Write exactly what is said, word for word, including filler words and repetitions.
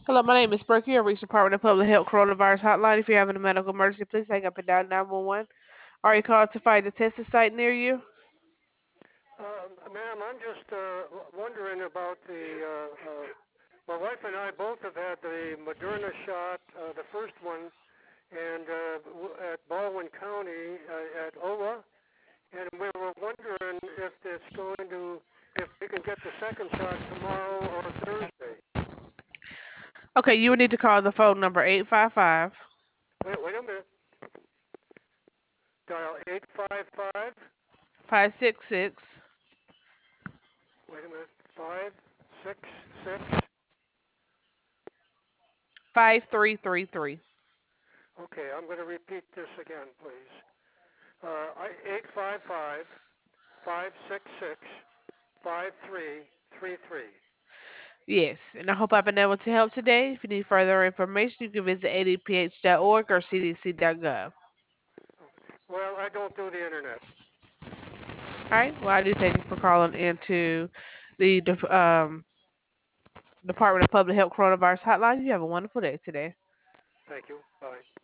Hello, my name is Berkey. I reached the Department of Public Health Coronavirus Hotline. If you're having a medical emergency, please hang up and dial nine one one. Are you called to find a testing site near you? Uh, ma'am, I'm just uh, wondering about the. Uh, uh, my wife and I both have had the Moderna shot, uh, the first one, and uh, w- at Baldwin County uh, at O A, and we were wondering if it's going to, if we can get the second shot tomorrow or Thursday. Okay, you would need to call the phone number eight five five, Wait, wait a minute. Dial eight five five. five six six, Wait a minute. Five six six. five three three three. Okay, I'm going to repeat this again, please. Uh, eight five five five six six five three three three. Yes, and I hope I've been able to help today. If you need further information, you can visit a d p h dot org or c d c dot gov. Well, I don't do the internet. All right, well, I do thank you for calling into the Dep- um, Department of Public Health Coronavirus Hotline. You have a wonderful day today. Thank you. Bye.